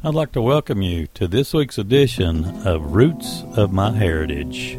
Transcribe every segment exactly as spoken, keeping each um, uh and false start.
I'd like to welcome you to this week's edition of Roots of My Heritage.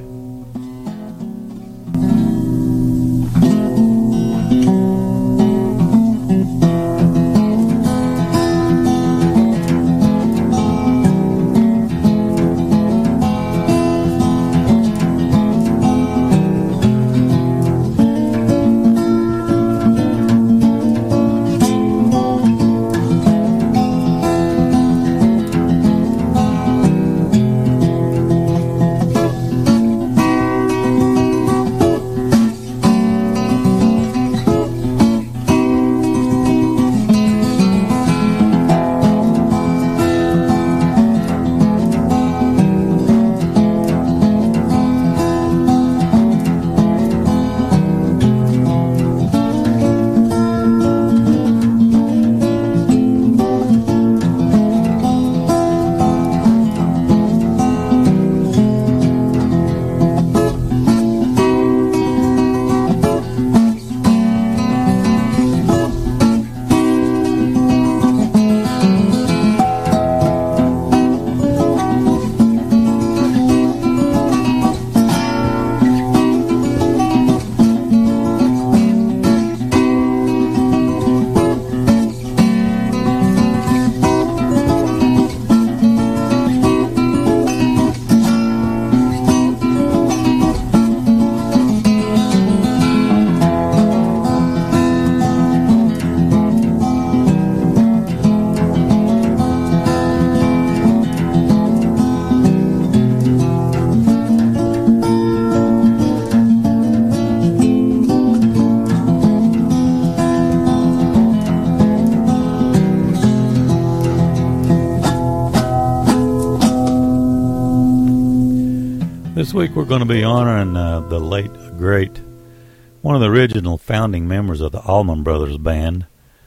This week we're going to be honoring uh, the late, great, one of the original founding members of the Allman Brothers Band,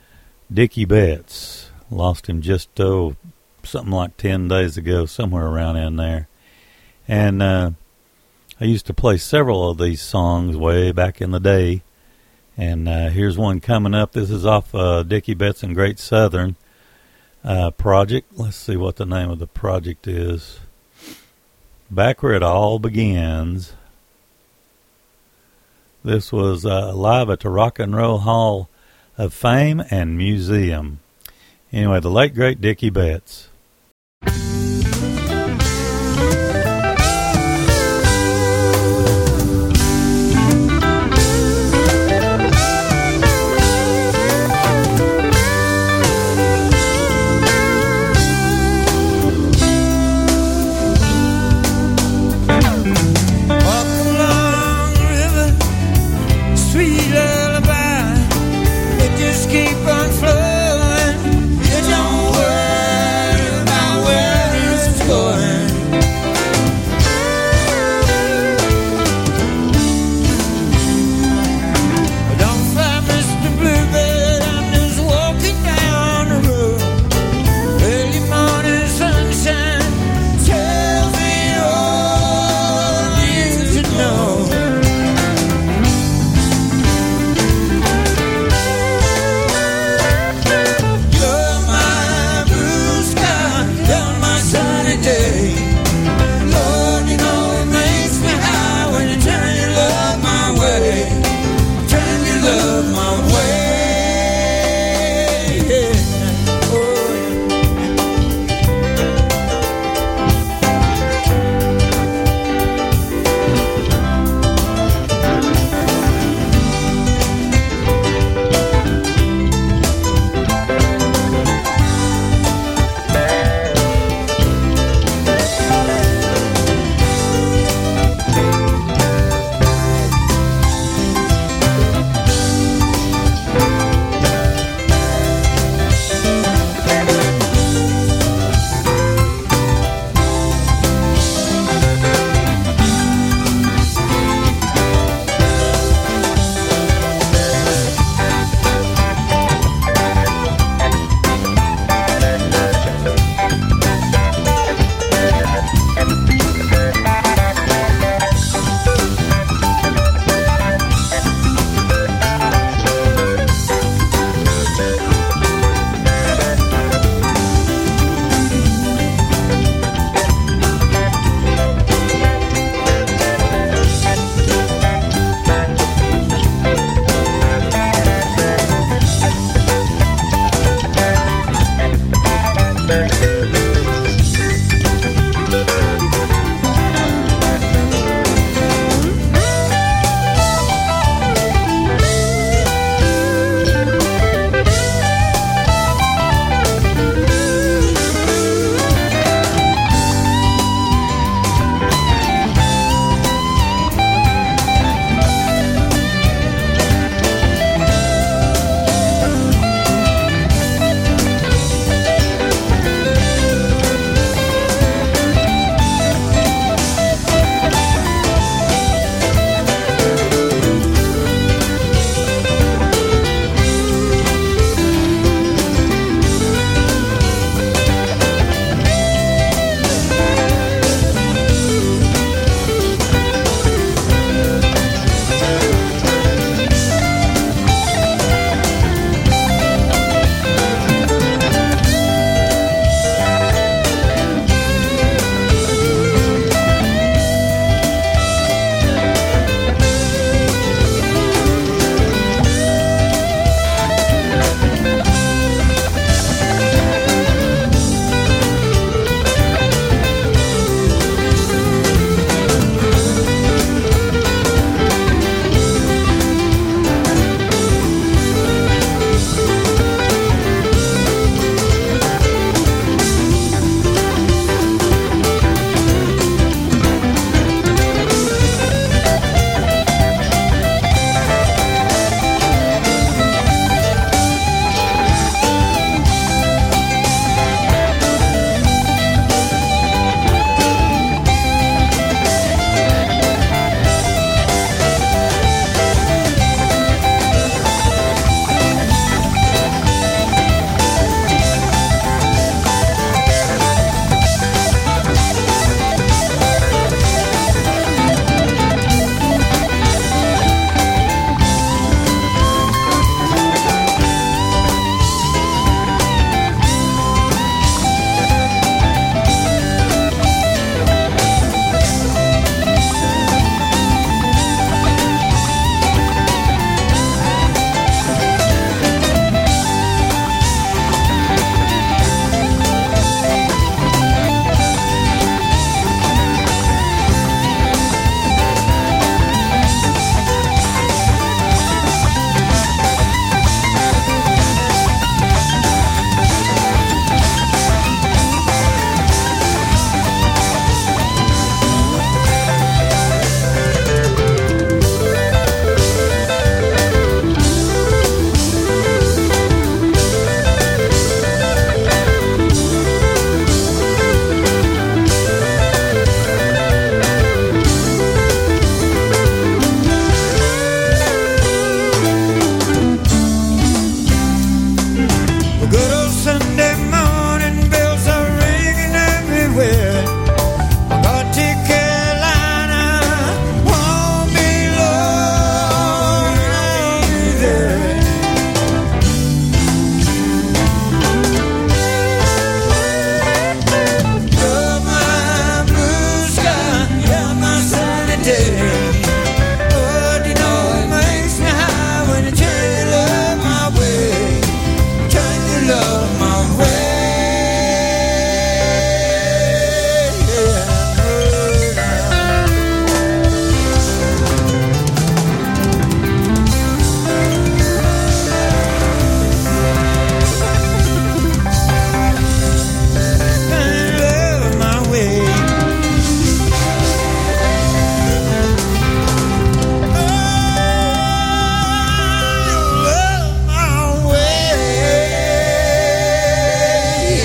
Dickie Betts. Lost him just, oh, something like ten days ago, somewhere around in there. And uh, I used to play several of these songs way back in the day. And uh, here's one coming up. This is off uh, Dickie Betts and Great Southern uh, project. Let's see what the name of the project is. Back Where It All Begins. This was uh, live at the Rock and Roll Hall of Fame and Museum. Anyway, the late, great Dickie Betts. Keep on flowing, you don't worry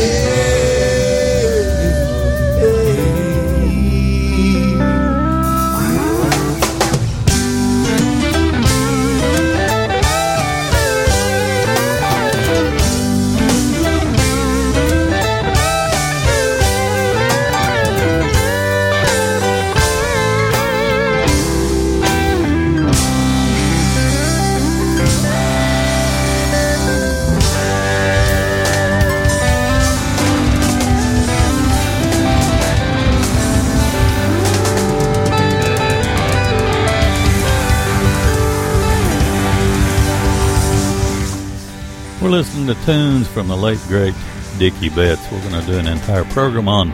We're listening to tunes from the late, great Dickie Betts. We're going to do an entire program on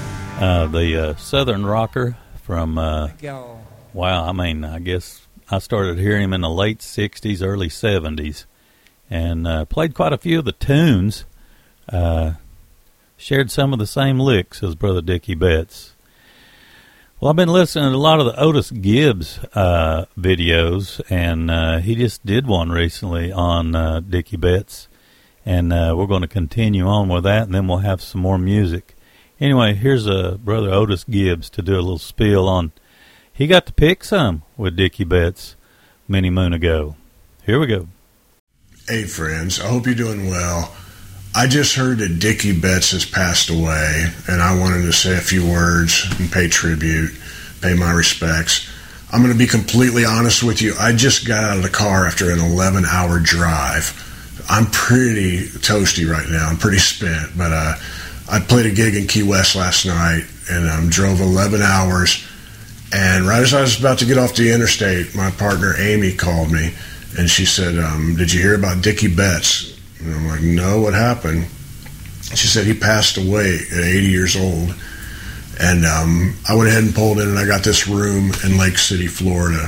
uh, the uh, Southern rocker from, uh, wow, I mean, I guess I started hearing him in the late sixties, early seventies, and uh, played quite a few of the tunes, uh, shared some of the same licks as Brother Dickie Betts. Well, I've been listening to a lot of the Otis Gibbs uh, videos, and uh, he just did one recently on uh, Dickie Betts, and uh, we're going to continue on with that, and then we'll have some more music. Anyway, here's uh, Brother Otis Gibbs to do a little spiel on. He got to pick some with Dickie Betts many moon ago. Here we go. Hey, friends. I hope you're doing well. I just heard that Dickie Betts has passed away, and I wanted to say a few words and pay tribute, pay my respects. I'm going to be completely honest with you. I just got out of the car after an eleven-hour drive. I'm pretty toasty right now. I'm pretty spent, but uh, I played a gig in Key West last night and um, drove eleven hours, and right as I was about to get off the interstate, my partner Amy called me, and she said, um, did you hear about Dickie Betts? And I'm like, no, what happened? She said he passed away at eighty years old. And um, I went ahead and pulled in, and I got this room in Lake City, Florida.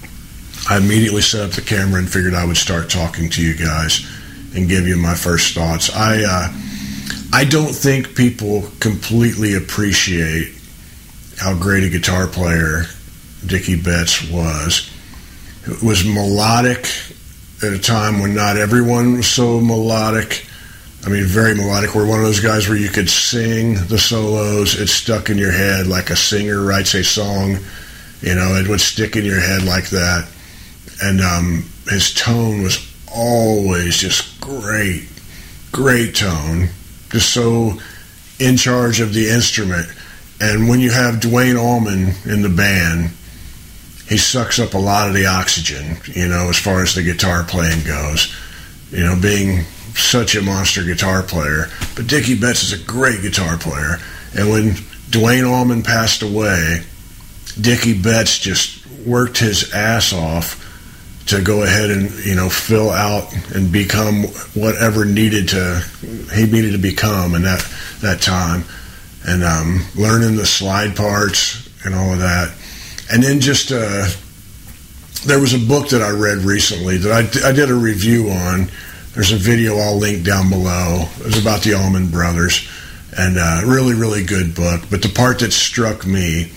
I immediately set up the camera and figured I would start talking to you guys and give you my first thoughts. I uh, I don't think people completely appreciate how great a guitar player Dickie Betts was. It was melodic at a time when not everyone was so melodic. I mean, very melodic. We're one of those guys where you could sing the solos. It stuck in your head like a singer writes a song. You know, it would stick in your head like that. And um, his tone was always just great, great tone. Just so in charge of the instrument. And when you have Duane Allman in the band, he sucks up a lot of the oxygen, you know, as far as the guitar playing goes. You know, being such a monster guitar player. But Dickie Betts is a great guitar player. And when Duane Allman passed away, Dickie Betts just worked his ass off to go ahead and, you know, fill out and become whatever needed to, he needed to become in that, that time. And um, learning the slide parts and all of that. And then just, uh, there was a book that I read recently that I, I did a review on. There's a video I'll link down below. It was about the Allman Brothers. And uh, really, really good book. But the part that struck me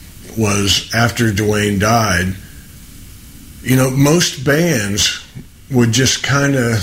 was after Duane died, you know, most bands would just kind of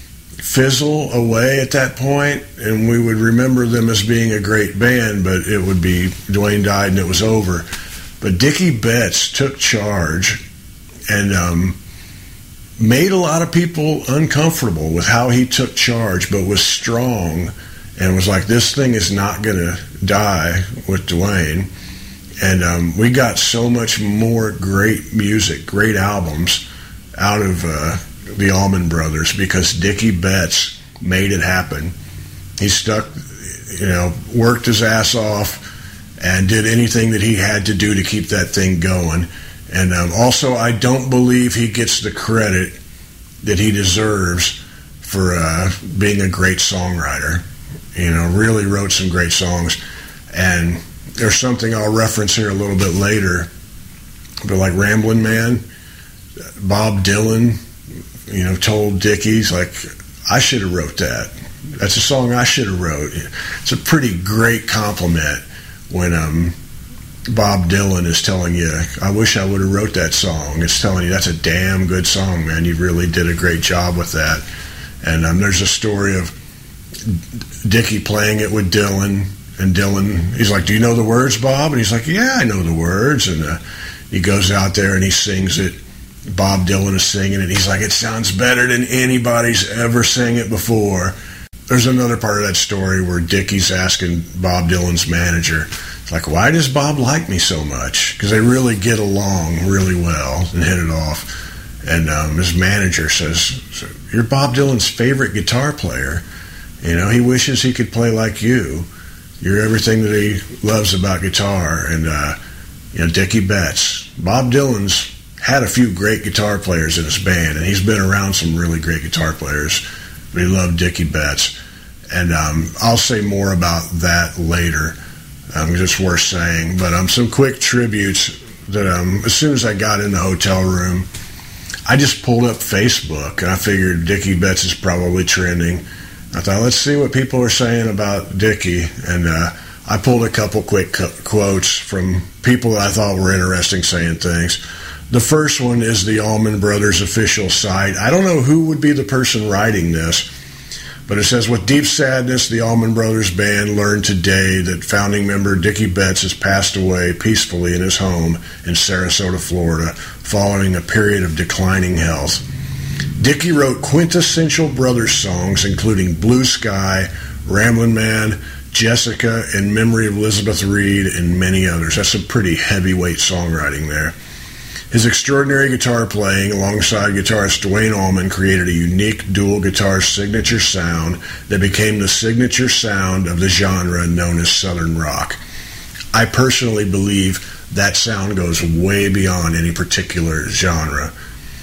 fizzle away at that point, and we would remember them as being a great band, but it would be Duane died and it was over. But Dickie Betts took charge and um, made a lot of people uncomfortable with how he took charge, but was strong and was like, this thing is not going to die with Duane. And um, we got so much more great music, great albums out of uh, the Allman Brothers because Dickie Betts made it happen. He stuck, you know, worked his ass off and did anything that he had to do to keep that thing going. And um, also, I don't believe he gets the credit that he deserves for uh, being a great songwriter. You know, really wrote some great songs. And there's something I'll reference here a little bit later, but like Ramblin' Man, Bob Dylan, you know, told Dickie's like, I should have wrote that. That's a song I should have wrote. It's a pretty great compliment when um, Bob Dylan is telling you, I wish I would have wrote that song. It's telling you, that's a damn good song, man. You really did a great job with that. And um, there's a story of Dickie playing it with Dylan, and Dylan, he's like, "Do you know the words, Bob?" And he's like, "Yeah, I know the words." And uh, he goes out there and he sings it. Bob Dylan is singing it. He's like, "It sounds better than anybody's ever sang it before." There's another part of that story where Dickie's asking Bob Dylan's manager, it's like, "Why does Bob like me so much?" Because they really get along really well and hit it off. And um, his manager says, "You're Bob Dylan's favorite guitar player. You know, he wishes he could play like you. You're everything that he loves about guitar." And, uh, you know, Dickie Betts, Bob Dylan's had a few great guitar players in his band, and he's been around some really great guitar players, but he loved Dickie Betts. And um, I'll say more about that later. Um, it's worth saying. But um, some quick tributes that um, as soon as I got in the hotel room, I just pulled up Facebook, and I figured Dickie Betts is probably trending. I thought, let's see what people are saying about Dickie. And uh, I pulled a couple quick co- quotes from people that I thought were interesting saying things. The first one is the Allman Brothers official site. I don't know who would be the person writing this, but it says, "With deep sadness, the Allman Brothers Band learned today that founding member Dickie Betts has passed away peacefully in his home in Sarasota, Florida, following a period of declining health. Dickie wrote quintessential Brothers songs, including Blue Sky, Ramblin' Man, Jessica, In Memory of Elizabeth Reed, and many others." That's some pretty heavyweight songwriting there. His extraordinary guitar playing alongside guitarist Duane Allman created a unique dual guitar signature sound that became the signature sound of the genre known as Southern rock. I personally believe that sound goes way beyond any particular genre.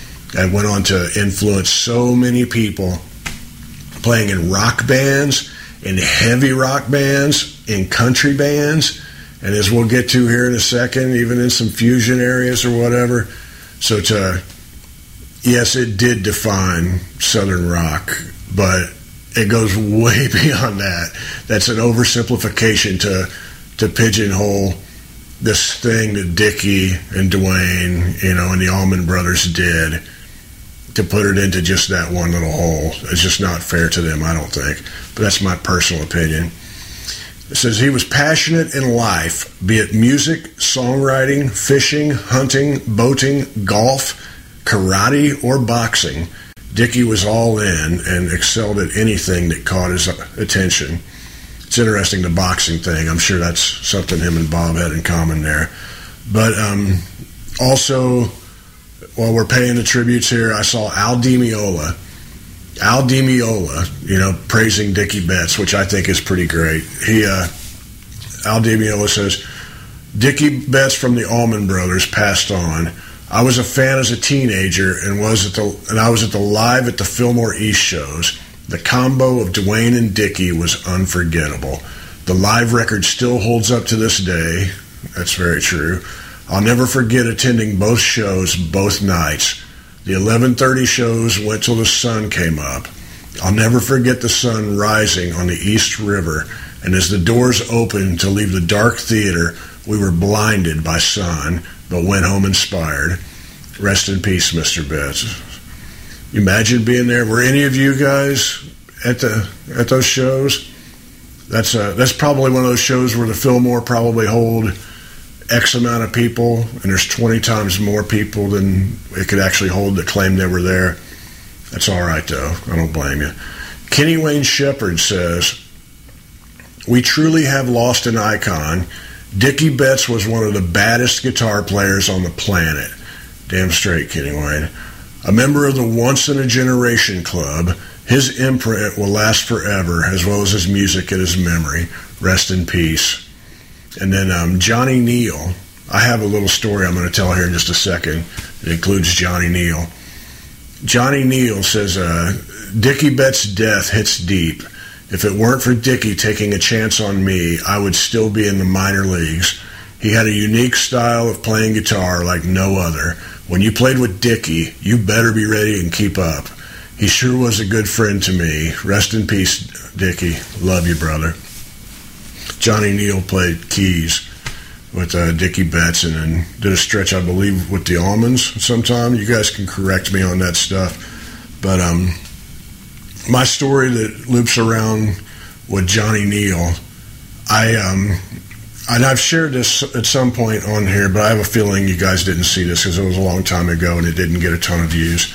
It went on to influence so many people playing in rock bands, in heavy rock bands, in country bands, and as we'll get to here in a second, even in some fusion areas or whatever. So to, yes, it did define Southern rock, but it goes way beyond that. That's an oversimplification to to pigeonhole this thing that Dickie and Duane, you know, and the Allman Brothers did, to put it into just that one little hole. It's just not fair to them, I don't think. But that's my personal opinion. It says he was passionate in life, be it music, songwriting, fishing, hunting, boating, golf, karate, or boxing. Dickie was all in and excelled at anything that caught his attention. It's interesting, the boxing thing. I'm sure that's something him and Bob had in common there. But um, also, while we're paying the tributes here, I saw Al Di Meola. Al Di Meola, you know, praising Dickie Betts, which I think is pretty great. He, uh, Al Di Meola says, "Dickie Betts from the Allman Brothers passed on. I was a fan as a teenager and was at the and I was at the live at the Fillmore East shows. The combo of Duane and Dickie was unforgettable. The live record still holds up to this day." That's very true. "I'll never forget attending both shows both nights. The eleven thirty shows went till the sun came up. I'll never forget the sun rising on the East River, and as the doors opened to leave the dark theater, we were blinded by sun, but went home inspired. Rest in peace, Mister Betts." Imagine being there. Were any of you guys at the at those shows? That's uh, that's probably one of those shows where the Fillmore probably hold X amount of people, and there's twenty times more people than it could actually hold that claim they were there. That's all right, though. I don't blame you. Kenny Wayne Shepherd says, "We truly have lost an icon. Dickie Betts was one of the baddest guitar players on the planet." Damn straight, Kenny Wayne. "A member of the once-in-a-generation club. His imprint will last forever, as well as his music and his memory. Rest in peace." And then um, Johnny Neal. I have a little story I'm going to tell here in just a second. It includes Johnny Neal. Johnny Neal says, uh, "Dickie Betts' death hits deep. If it weren't for Dickie taking a chance on me, I would still be in the minor leagues. He had a unique style of playing guitar like no other. When you played with Dickie, you better be ready and keep up. He sure was a good friend to me. Rest in peace, Dickie. Love you, brother." Johnny Neal played keys with uh, Dickie Betts and then did a stretch, I believe, with the Allmans sometime. You guys can correct me on that stuff. But um, my story that loops around with Johnny Neal, I um, and I've shared this at some point on here, but I have a feeling you guys didn't see this because it was a long time ago and it didn't get a ton of views.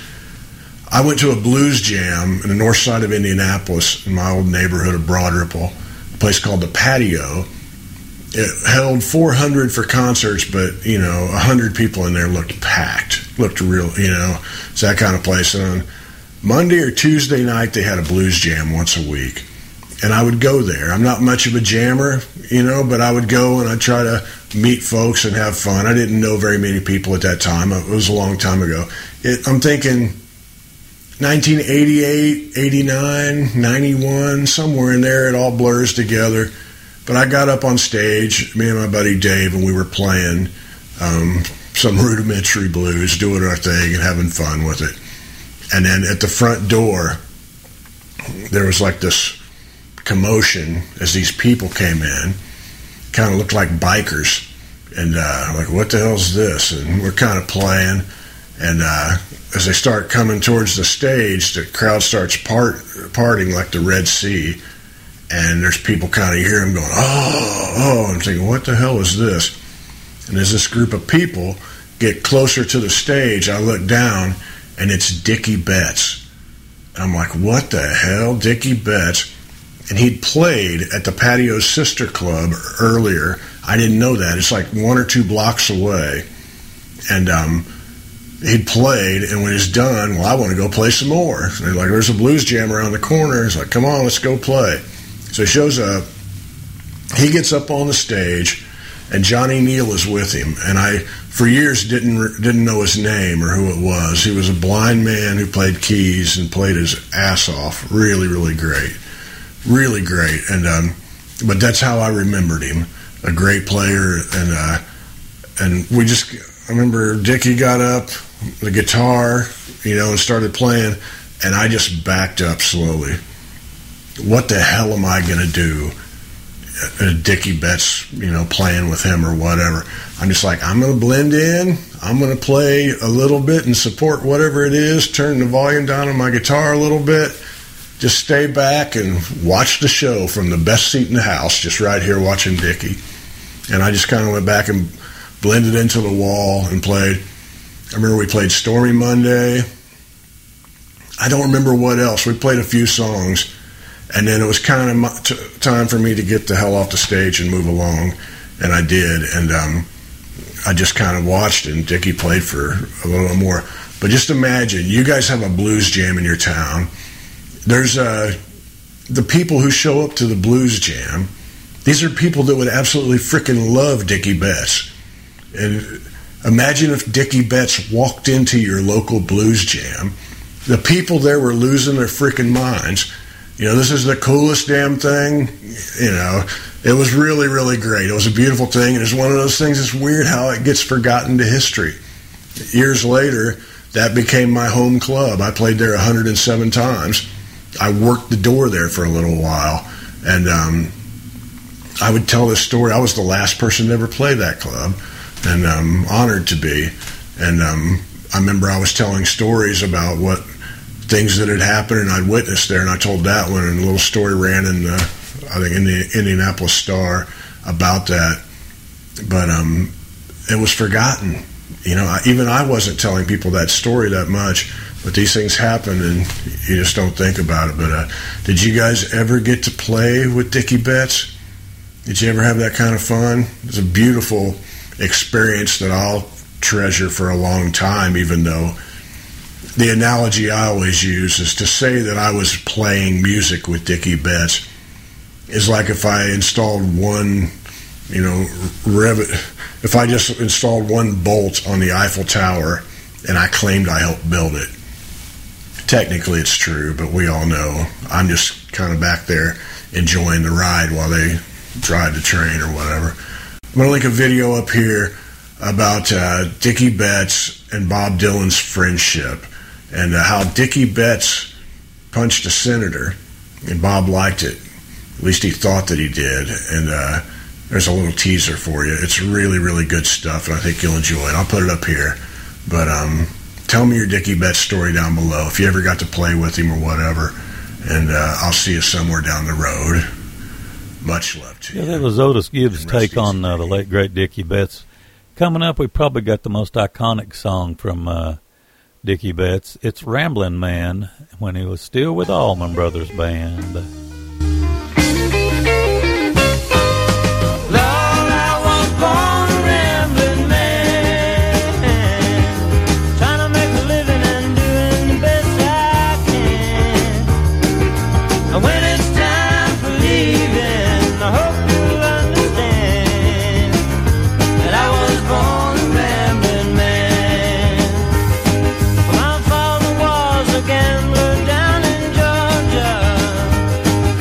I went to a blues jam in the north side of Indianapolis in my old neighborhood of Broad Ripple, a place called The Patio. It held four hundred for concerts, but, you know, one hundred people in there looked packed, looked real, you know, it's that kind of place. And on Monday or Tuesday night, they had a blues jam once a week. And I would go there. I'm not much of a jammer, you know, but I would go and I'd try to meet folks and have fun. I didn't know very many people at that time. It was a long time ago. It, I'm thinking nineteen eighty-eight, eighty-nine, ninety-one, somewhere in there. It all blurs together. But I got up on stage, me and my buddy Dave, and we were playing um, some rudimentary blues, doing our thing and having fun with it. And then at the front door, there was like this commotion as these people came in. Kind of looked like bikers. And uh, like, what the hell's this? And we're kind of playing. And uh, as they start coming towards the stage, the crowd starts part, parting like the Red Sea. And there's people kind of hear him going, oh, oh. I'm thinking, what the hell is this? And as this group of people get closer to the stage, I look down, and it's Dickie Betts. I'm like, what the hell? Dickie Betts. And he'd played at the Patio's sister club earlier. I didn't know that. It's like one or two blocks away. And um, he'd played, and when he's done, well, I want to go play some more. So they're like, there's a blues jam around the corner. He's like, come on, let's go play. So he shows up, he gets up on the stage, and Johnny Neal is with him. And I, for years, didn't didn't know his name or who it was. He was a blind man who played keys and played his ass off. Really, really great. Really great. And um, but that's how I remembered him. A great player. And uh, and we just, I remember Dickie got up, the guitar, you know, and started playing, and I just backed up slowly. What the hell am I going to do? Uh, Dickie Betts, you know, playing with him or whatever. I'm just like, I'm going to blend in. I'm going to play a little bit and support whatever it is. Turn the volume down on my guitar a little bit. Just stay back and watch the show from the best seat in the house, just right here watching Dickie. And I just kind of went back and blended into the wall and played. I remember we played Stormy Monday. I don't remember what else. We played a few songs. And then it was kind of t- time for me to get the hell off the stage and move along, and I did. And um, I just kind of watched, and Dickie played for a little more. But just imagine, you guys have a blues jam in your town. There's uh, the people who show up to the blues jam. These are people that would absolutely freaking love Dickie Betts. And imagine if Dickie Betts walked into your local blues jam. The people there were losing their freaking minds. You know, this is the coolest damn thing. You know, it was really, really great. It was a beautiful thing, and it's one of those things that's weird how it gets forgotten to history. Years later, that became my home club. I played there one hundred seven times. I worked the door there for a little while, and um, I would tell this story. I was the last person to ever play that club, and I'm honored to be. And um, I remember I was telling stories about what things that had happened, and I'd witnessed there, and I told that one, and a little story ran in the, I think, in the Indianapolis Star about that. But um, it was forgotten. You know, I, even I wasn't telling people that story that much, but these things happen, and you just don't think about it. But uh, did you guys ever get to play with Dickie Betts? Did you ever have that kind of fun? It's a beautiful experience that I'll treasure for a long time, even though the analogy I always use is to say that I was playing music with Dickie Betts is like if I installed one, you know, rev- if I just installed one bolt on the Eiffel Tower and I claimed I helped build it. Technically it's true, but we all know I'm just kind of back there enjoying the ride while they drive the train or whatever. I'm going to link a video up here about uh, Dickie Betts and Bob Dylan's friendship. And uh, how Dickie Betts punched a senator, and Bob liked it. At least he thought that he did. And uh, there's a little teaser for you. It's really, really good stuff, and I think you'll enjoy it. I'll put it up here. But um, tell me your Dickie Betts story down below, if you ever got to play with him or whatever. And uh, I'll see you somewhere down the road. Much love to yeah, you. that was Otis Gibbs' And rest take on easy, uh, the Dickie. late, great Dickie Betts. Coming up, we probably got the most iconic song from uh, Dickie Betts. It's Ramblin' Man, when he was still with the Allman Brothers Band. Gambler down in Georgia.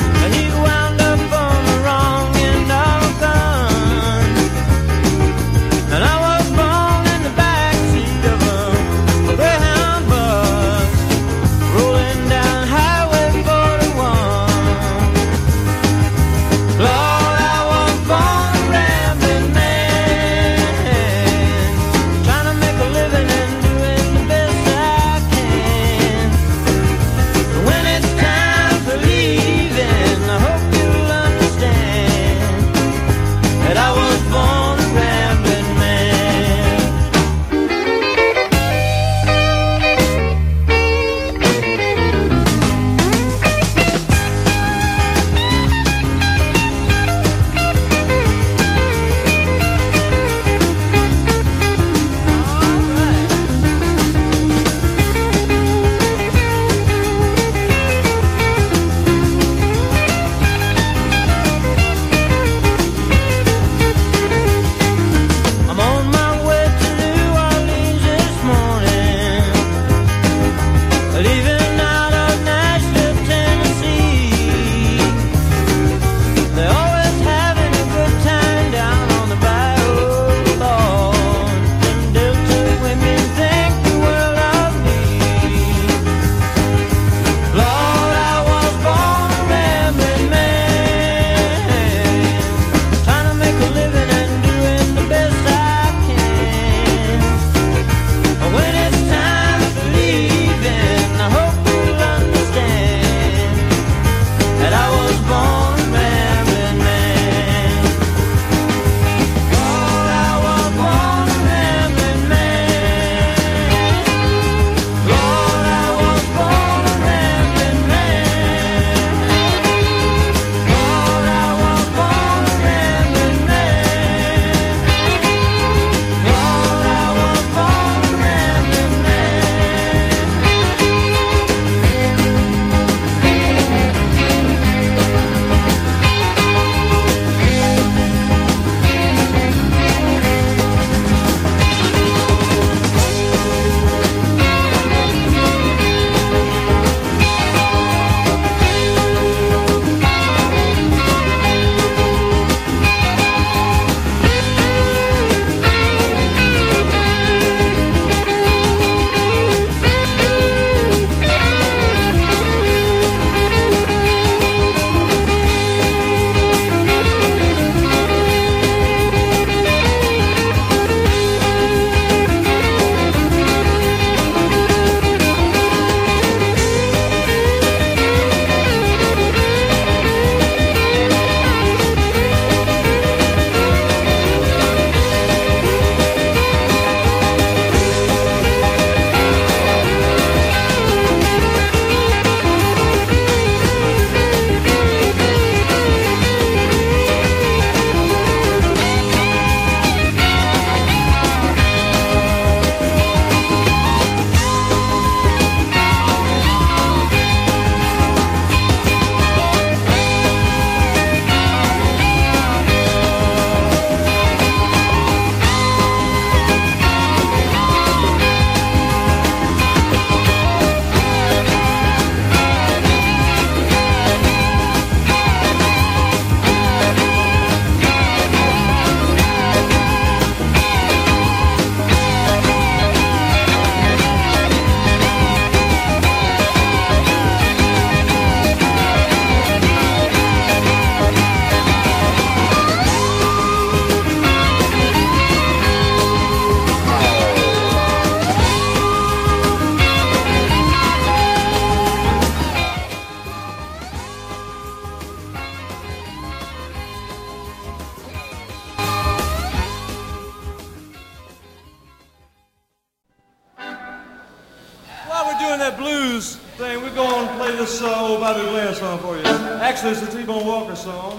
that blues thing, we're going to play this uh, old Bobby Blair song for you. Actually, it's a T-Bone Walker song.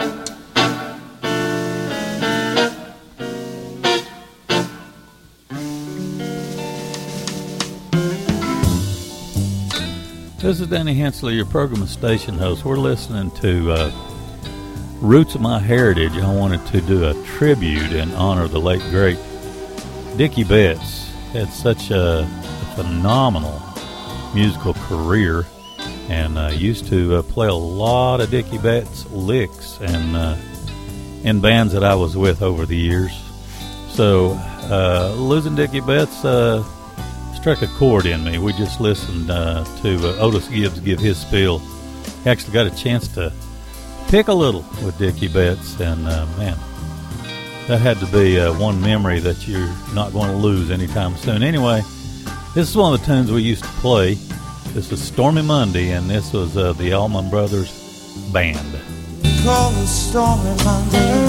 This is Danny Hensley, your program and station host. We're listening to uh, Roots of My Heritage. I wanted to do a tribute in honor of the late, great Dickie Betts. Had such a, a phenomenal musical career, and uh, used to uh, play a lot of Dickie Betts licks and uh, in bands that I was with over the years. So uh, losing Dickie Betts uh, struck a chord in me. We just listened uh, to uh, Otis Gibbs give his spiel. Actually got a chance to pick a little with Dickie Betts, and uh, man, that had to be uh, one memory that you're not going to lose anytime soon. Anyway, this is one of the tunes we used to play. This is Stormy Monday, and this was uh, the Allman Brothers Band. We call it Stormy Monday,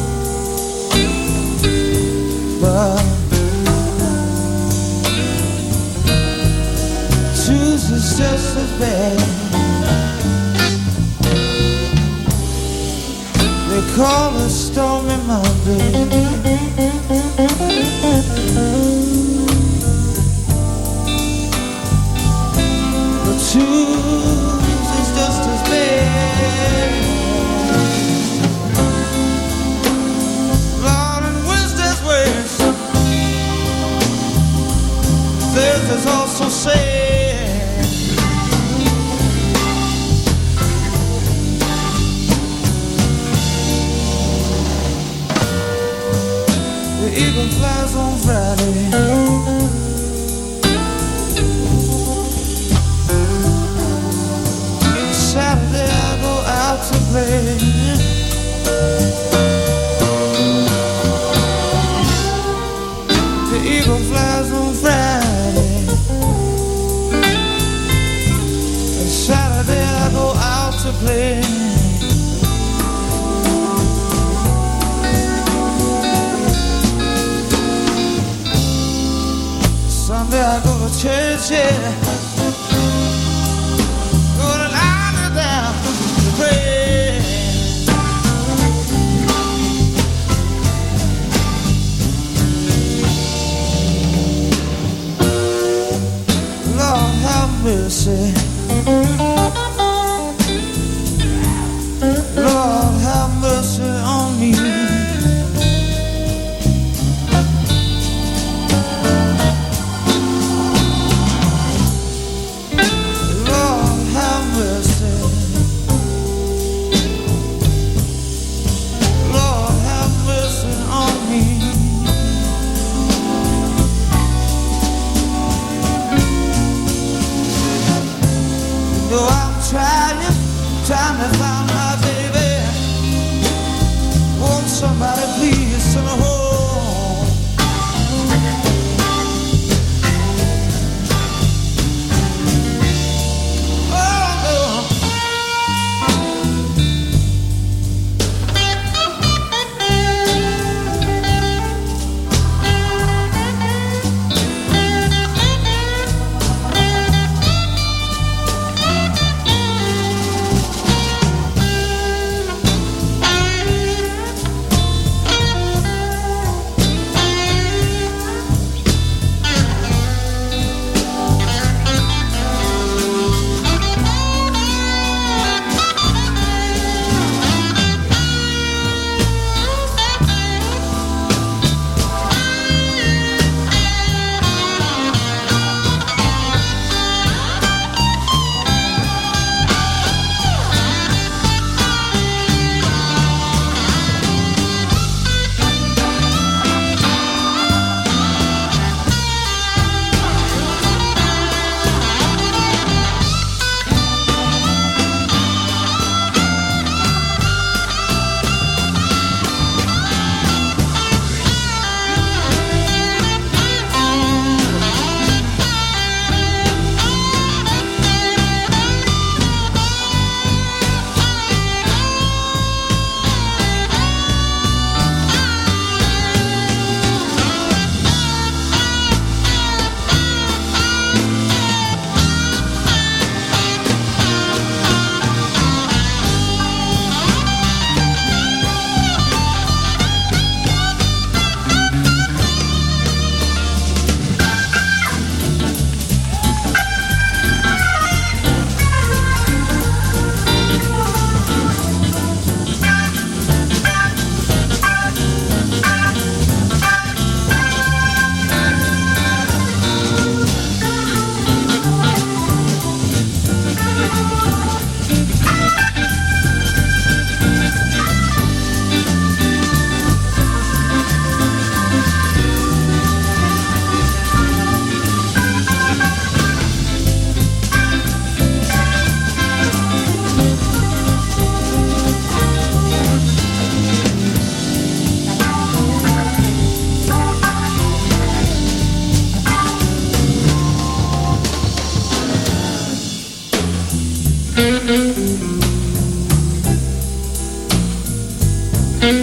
but Tuesday's just as bad. They call it Stormy Monday, but Tuesday's just as bad. Lord, and Wednesday's worse. Thursday's also sad. The eagle flies on Friday. Saturday I go out to play. The eagle flies on Friday. And Saturday I go out to play. Sunday I go to church, yeah. Gonna lie me down to pray. Lord have mercy. Lord have mercy on me. Trying to find my baby. Won't somebody please send her home? Oh no.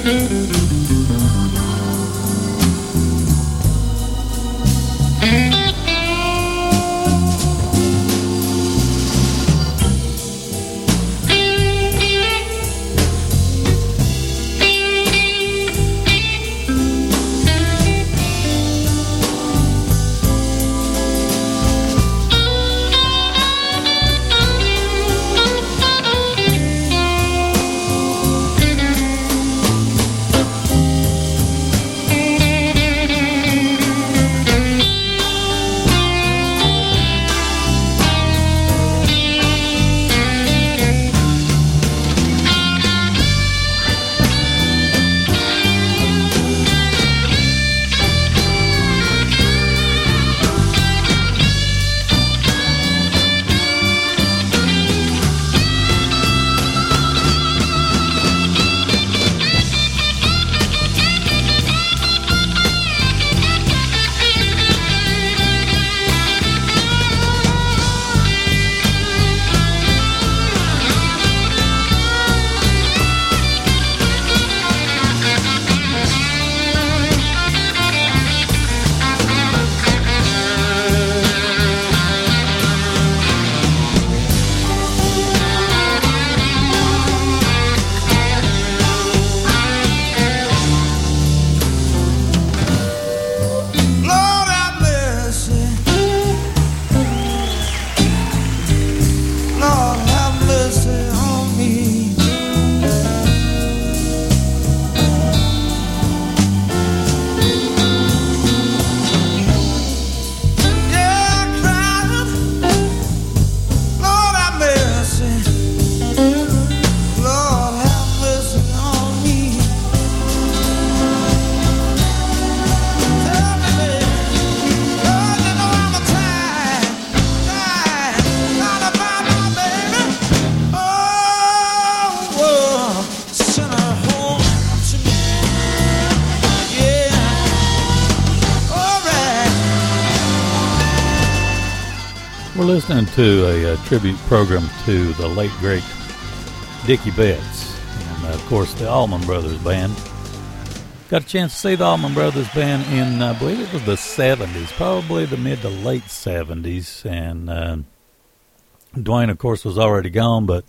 Listening to a, a tribute program to the late great Dickie Betts, and uh, of course the Allman Brothers Band. Got a chance to see the Allman Brothers Band in, I believe it was the seventies, probably the mid to late seventies, and uh, Dwayne, of course, was already gone, but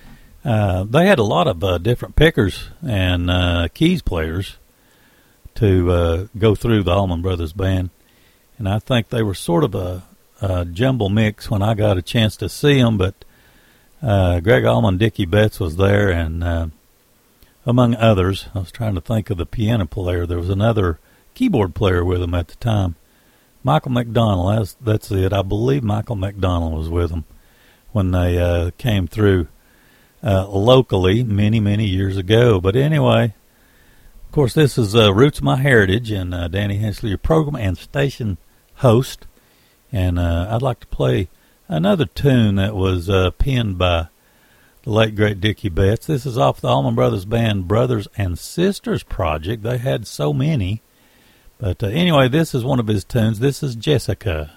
uh, they had a lot of uh, different pickers and uh, keys players to uh, go through the Allman Brothers Band, and I think they were sort of a Uh, jumble mix when I got a chance to see them, but uh, Greg Allman, Dickie Betts was there, and uh, among others, I was trying to think of the piano player. There was another keyboard player with him at the time, Michael McDonald. That's, that's it. I believe Michael McDonald was with them when they uh, came through uh, locally many, many years ago. But anyway, of course, this is uh, Roots of My Heritage, and uh, Danny Hensley, your program and station host. And uh, I'd like to play another tune that was uh, penned by the late, great Dickie Betts. This is off the Allman Brothers Band Brothers and Sisters project. They had so many. But uh, anyway, this is one of his tunes. This is Jessica.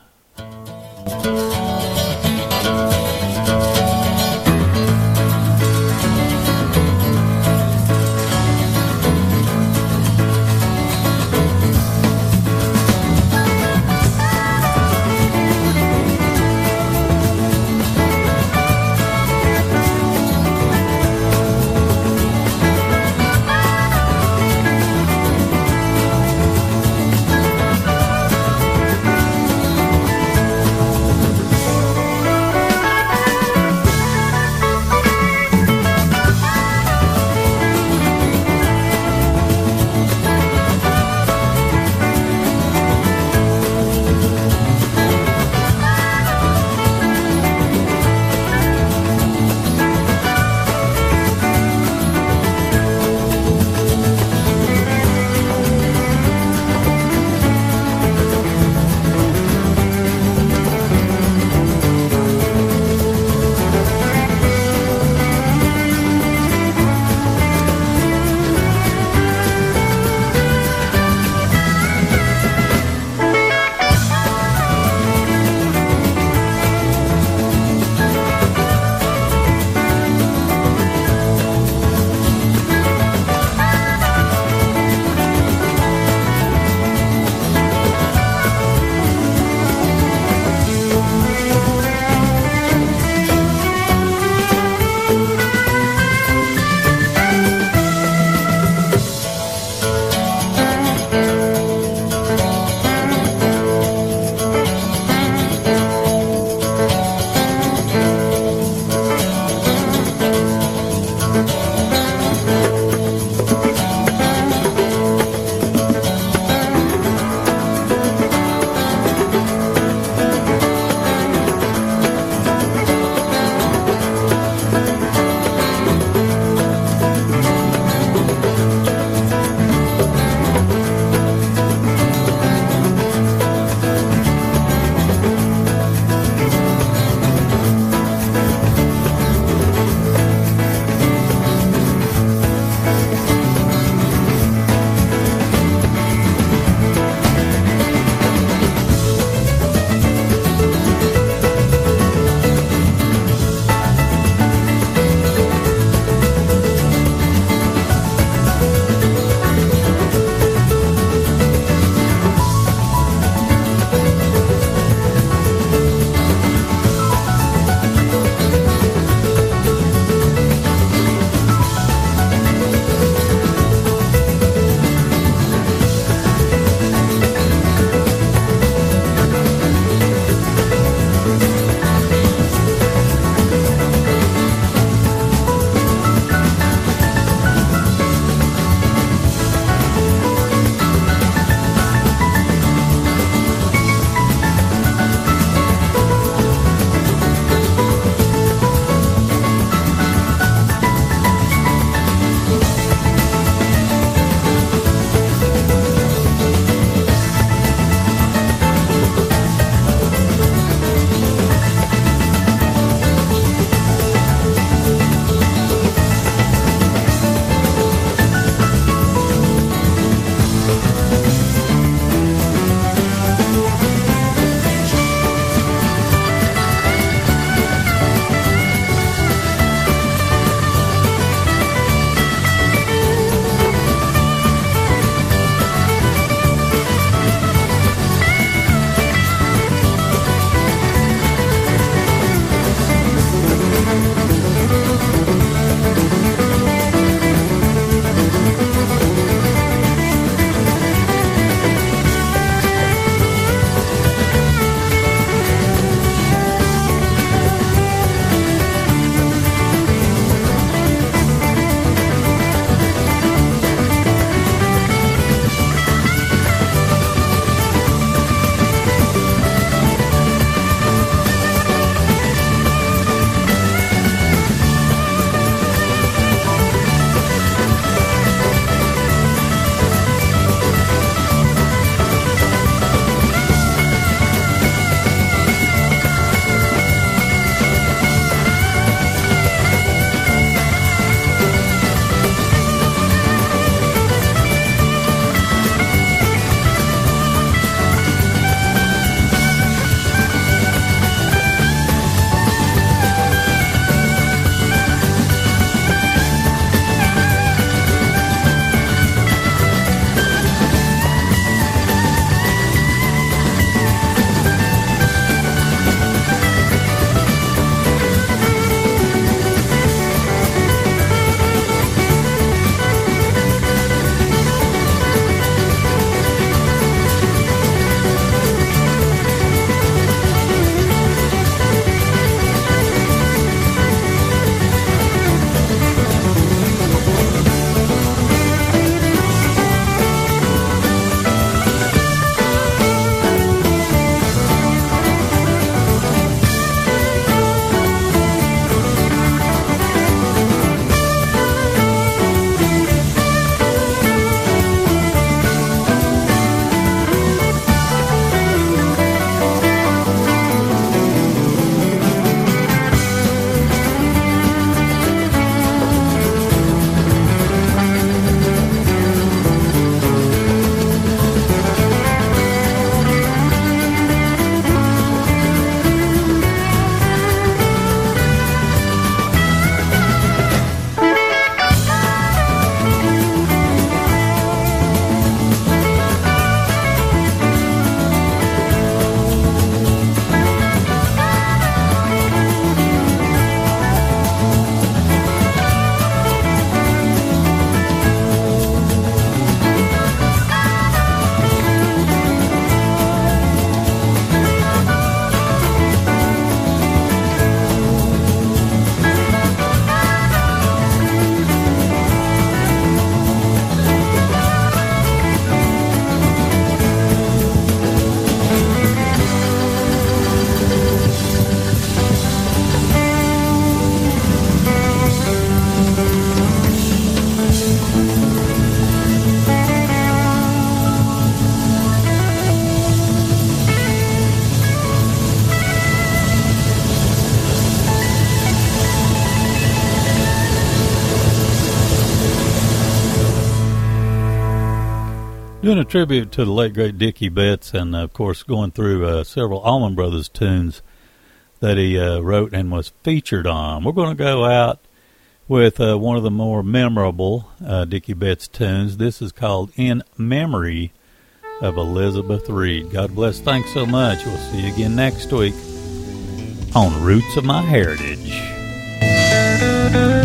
Doing a tribute to the late, great Dickie Betts, and, of course, going through uh, several Allman Brothers tunes that he uh, wrote and was featured on. We're going to go out with uh, one of the more memorable uh, Dickie Betts tunes. This is called In Memory of Elizabeth Reed. God bless. Thanks so much. We'll see you again next week on Roots of My Heritage.